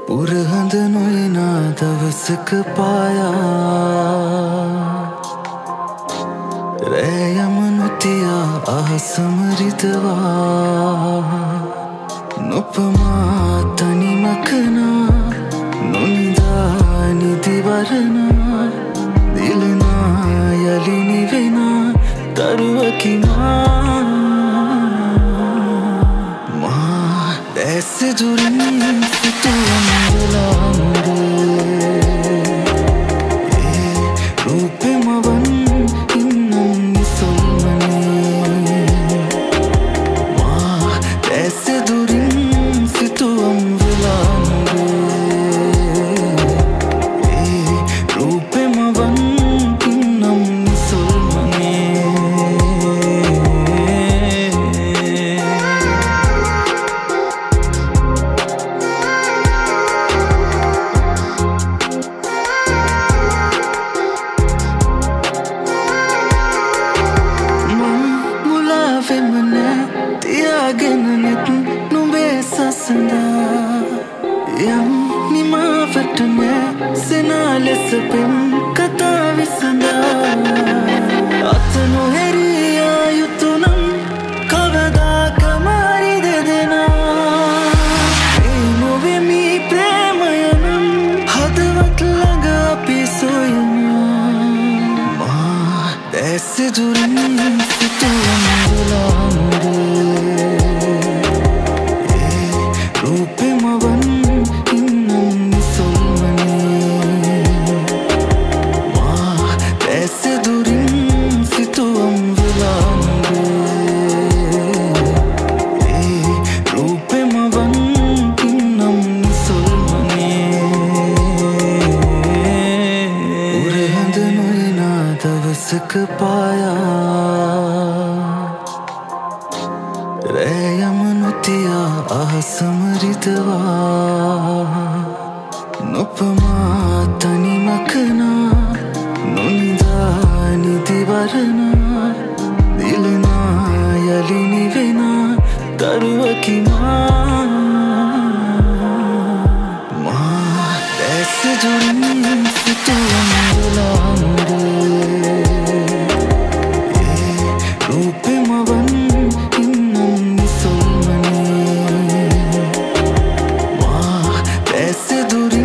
උරහඳ නොයනා දවසක පායා රෑයම නොතියා අහසම රිදවා නොපමා තනිමකනා නොනිදා නිදිවරනා දිලනා යලි නිවෙනා දරුවකි මා දැස දුරින් සිතුවම වෙලාමුරේ රූපෙමවන් ඉන්නම් නිසල්මනේ මා දැස දුරින් සිතුවම් වෙලාමුරේ රූපෙමවන් ඉන්නම් නිසල්මනේ තියාගෙනනෙත් නුඹේ සසඳා යම් නිමාවට නෑ සෙනා ලෙස පෙම් කතා විසඳා අත නොහැරියා යුතුනම් කවදාකමරි දෙදෙනා ඒ නොවෙමි ප්‍රේමයනම් හදවත් ළඟ අපි සොයනවා මා දැස දුරින් සිතුවම් වෙලාමුරේ රූපෙමවන් ඉන්නම් නිසල්මනේ මා දැස දුරින් සිතුවම් වෙලාමුරේ රූපෙමවන් ඉන්නම් නිසල්මනේ උරහඳ නොයනා දවසක පායා රෑයම නොතියා අහසම රිදවා නොපමා තනිමකනා නොනිදා නිදිවරනා දිලනා යලි නිවෙනා දරුවකි මා දැස දුරින් සිතුවම් වෙලාමුරේ රූපෙමවන් ඉන්නම් නිසල්මනේ මා දැස දුරින්